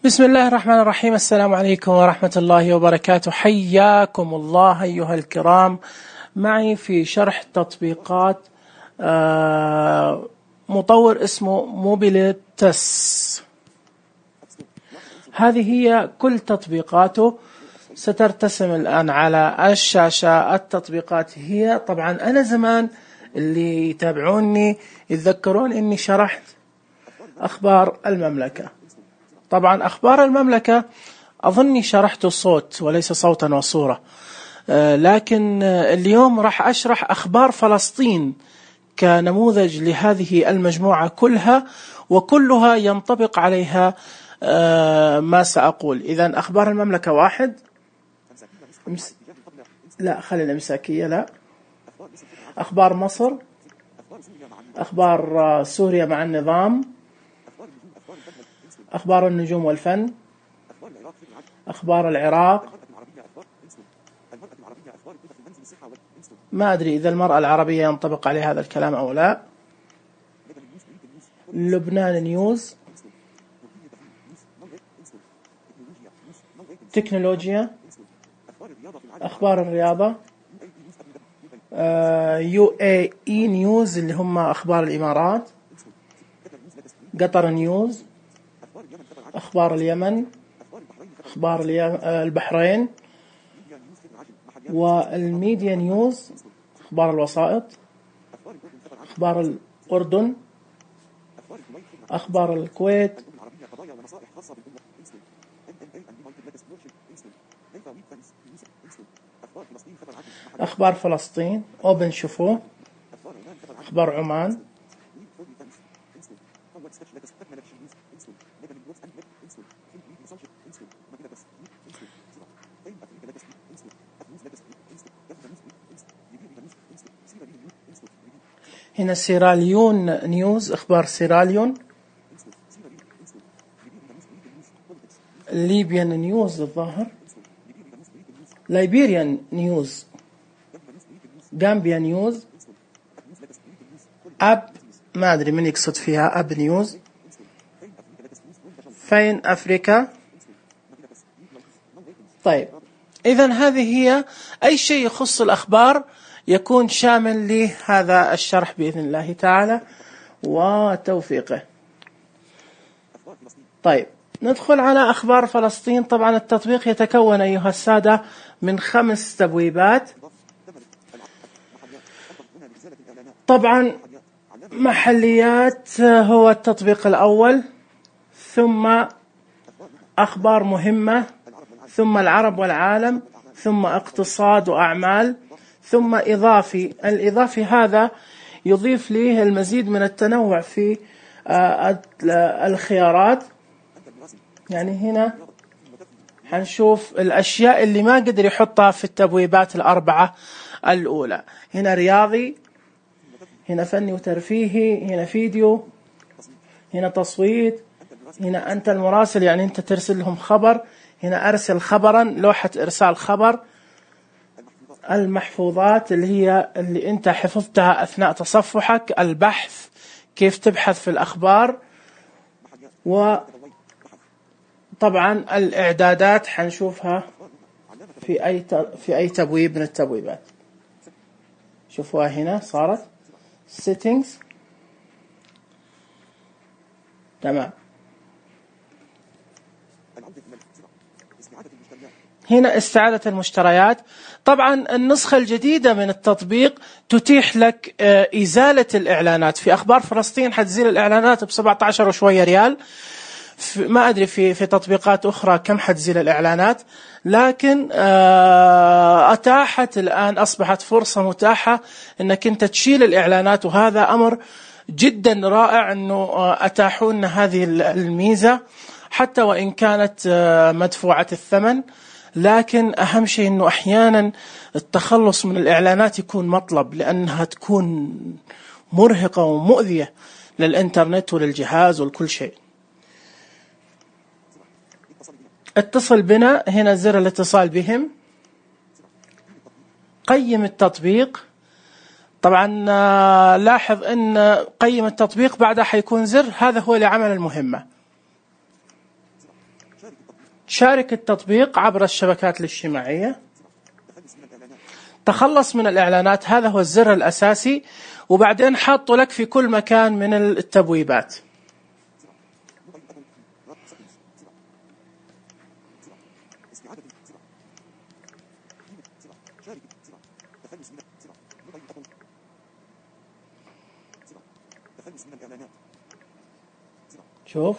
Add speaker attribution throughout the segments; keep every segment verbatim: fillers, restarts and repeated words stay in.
Speaker 1: بسم الله الرحمن الرحيم. السلام عليكم ورحمة الله وبركاته. حياكم الله أيها الكرام معي في شرح تطبيقات مطور اسمه موبيليتس. هذه هي كل تطبيقاته سترتسم الآن على الشاشة. التطبيقات هي طبعا أنا زمان اللي يتابعوني يتذكرون إني شرحت أخبار المملكة. طبعا أخبار المملكة أظني شرحته صوت وليس صوتا وصورة، لكن اليوم راح أشرح أخبار فلسطين كنموذج لهذه المجموعة كلها، وكلها ينطبق عليها ما سأقول. إذن أخبار المملكة واحد، لا خلينا مساكية، لا أخبار مصر، أخبار سوريا مع النظام، أخبار النجوم والفن، أخبار العراق، ما أدري إذا المرأة العربية ينطبق عليه هذا الكلام أو لا، لبنان نيوز، تكنولوجيا، أخبار الرياضة، يو اي اي نيوز اللي هم أخبار الإمارات، قطر نيوز، أخبار اليمن، أخبار البحرين، والميديا نيوز أخبار الوسائط، أخبار الأردن، أخبار الكويت، أخبار فلسطين أوبن شوفوه، أخبار عمان، هنا سيراليون نيوز أخبار سيراليون، ليبيان نيوز الظاهر، لايبيريان نيوز، غامبيا نيوز، أب ما أدري من يقصد فيها أب نيوز، فين أفريكا. طيب إذن هذه هي أي شيء يخص الأخبار يكون شامل لهذا الشرح بإذن الله تعالى وتوفيقه. طيب ندخل على أخبار فلسطين. طبعا التطبيق يتكون أيها السادة من خمس تبويبات. طبعا محليات هو التطبيق الأول، ثم أخبار مهمة، ثم العرب والعالم، ثم اقتصاد وأعمال، ثم إضافي. الإضافي هذا يضيف ليه المزيد من التنوع في الخيارات. يعني هنا حنشوف الأشياء اللي ما قدر يحطها في التبويبات الأربعة الأولى. هنا رياضي، هنا فني وترفيهي، هنا فيديو، هنا تصويت، هنا أنت المراسل يعني أنت ترسل لهم خبر، هنا أرسل خبرا لوحة إرسال خبر، المحفوظات اللي هي اللي أنت حفظتها أثناء تصفحك، البحث كيف تبحث في الأخبار، وطبعا الإعدادات حنشوفها في أي في أي تبويب من التبويبات. شوفوها هنا صارت settings. تمام. هنا استعادة المشتريات. طبعا النسخة الجديدة من التطبيق تتيح لك إزالة الإعلانات. في أخبار فلسطين حتزيل الإعلانات بسبعة عشر وشوية ريال، ما أدري في في تطبيقات أخرى كم حتزيل الإعلانات، لكن أتاحت الآن، أصبحت فرصة متاحة أنك أنت تشيل الإعلانات، وهذا أمر جدا رائع أنه أتاحوا لنا هذه الميزة حتى وإن كانت مدفوعة الثمن. لكن أهم شيء أنه أحيانا التخلص من الإعلانات يكون مطلب، لأنها تكون مرهقة ومؤذية للإنترنت وللجهاز ولكل شيء. اتصل بنا، هنا زر الاتصال بهم. قيم التطبيق. طبعا لاحظ أن قيم التطبيق بعدها حيكون زر، هذا هو لعمل المهمة. شارك التطبيق عبر الشبكات الاجتماعية. تخلص من الإعلانات، هذا هو الزر الأساسي، وبعدين حاطه لك في كل مكان من التبويبات. شوف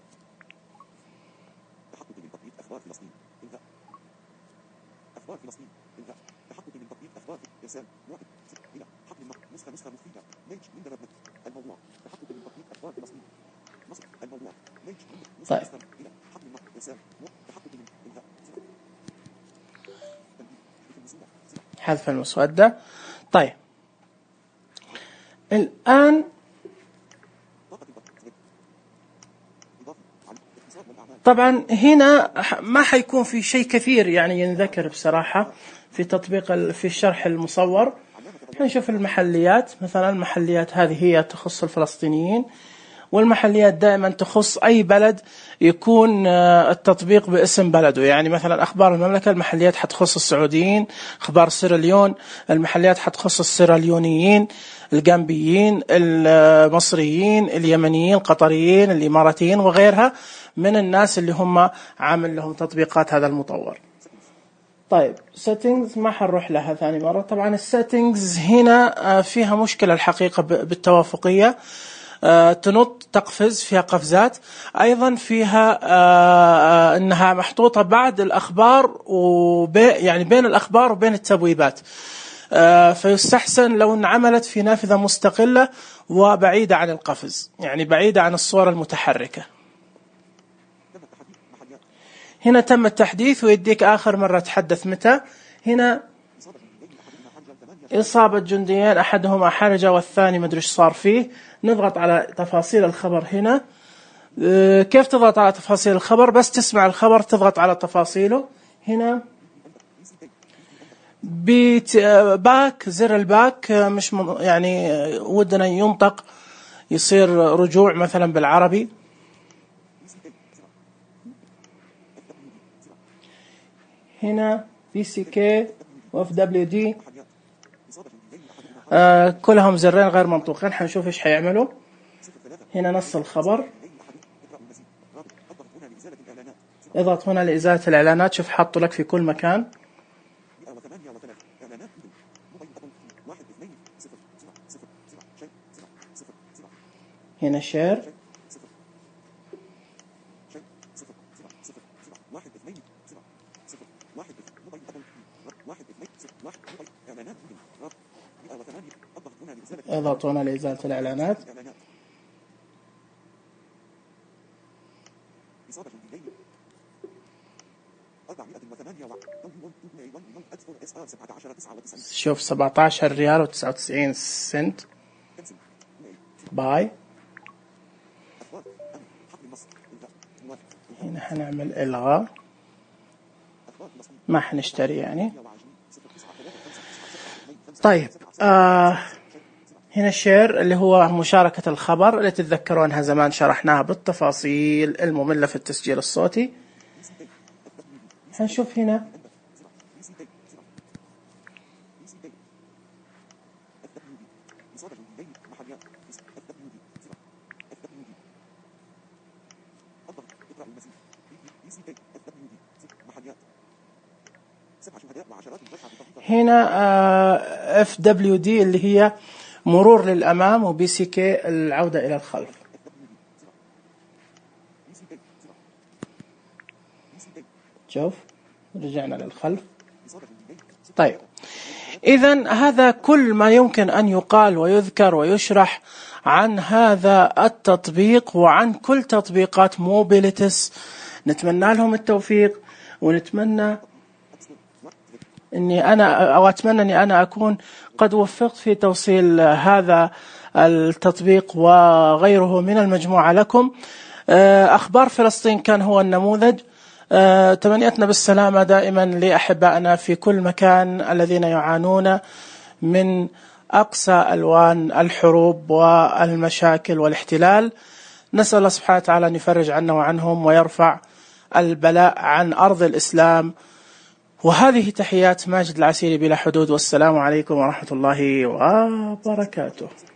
Speaker 1: أخبار فلسطين إلغاء تحقق من تطبيق أخبار إرسال واحد إلى حقل نسخة نسخة مفيدة لينك من الموضوع تحقق من تطبيق أخبار فلسطين مصر الموضوع لينك نسخة نسخة إلى حقل إرسال تحقق من إلغاء حذف المسودة. طيب الآن طبعا هنا ما حيكون في شيء كثير يعني ينذكر بصراحة في تطبيق في الشرح المصور. نشوف المحليات مثلا، المحليات هذه هي تخص الفلسطينيين، والمحليات دائما تخص أي بلد يكون التطبيق باسم بلده. يعني مثلا أخبار المملكة، المحليات حتخص السعوديين. أخبار سيراليون، المحليات حتخص السيراليونيين، الجامبيين، المصريين، اليمنيين، القطريين، الإماراتيين وغيرها من الناس اللي هم عامل لهم تطبيقات هذا المطور. طيب settings ما حنروح لها ثاني مرة. طبعا السيتنجز هنا فيها مشكلة الحقيقة بالتوافقية، تنط تقفز فيها قفزات، أيضا فيها أنها محطوطة بعد الأخبار وبي يعني بين الأخبار وبين التبويبات، فيستحسن لو أن عملت في نافذة مستقلة وبعيدة عن القفز، يعني بعيدة عن الصورة المتحركة. هنا تم التحديث ويديك آخر مرة تحدث متى. هنا إصابة جنديين أحدهما حرجة والثاني مدري إيش صار فيه. نضغط على تفاصيل الخبر هنا. كيف تضغط على تفاصيل الخبر؟ بس تسمع الخبر تضغط على تفاصيله. هنا بيت باك، زر الباك مش يعني ودنا ينطق يصير رجوع مثلا بالعربي. هنا في سي كي واف دبليو دي آه كلهم زرين غير منطوقين. حنشوف ايش حيعملوا. هنا نص الخبر، اضغط هنا لإزالة الإعلانات. شوف حاطه لك في كل مكان. هنا شير، اضغط هنا لإزالة الإعلانات. شوف سبعة عشر ريال وتسعة وتسعين سنت باي. هنا حنعمل إلغاء، ما حنشتري يعني. طيب آه هنا الشير اللي هو مشاركة الخبر اللي تتذكرونها زمان شرحناها بالتفاصيل المملة في التسجيل الصوتي. هنشوف هنا هنا اف دبليو دي اللي هي مرور للأمام، وبي سي كي العودة إلى الخلف. شوف رجعنا للخلف. طيب إذن هذا كل ما يمكن أن يقال ويذكر ويشرح عن هذا التطبيق وعن كل تطبيقات موبيليتس. نتمنى لهم التوفيق، ونتمنى إني أنا أو أتمنى إني أنا أكون قد وفقت في توصيل هذا التطبيق وغيره من المجموعة لكم. أخبار فلسطين كان هو النموذج. تمنيتنا بالسلامة دائما لأحبائنا في كل مكان الذين يعانون من أقصى ألوان الحروب والمشاكل والاحتلال. نسأل الله سبحانه وتعالى أن يفرج عنا وعنهم ويرفع البلاء عن أرض الإسلام. وهذه تحيات ماجد العسيري بلا حدود، والسلام عليكم ورحمة الله وبركاته.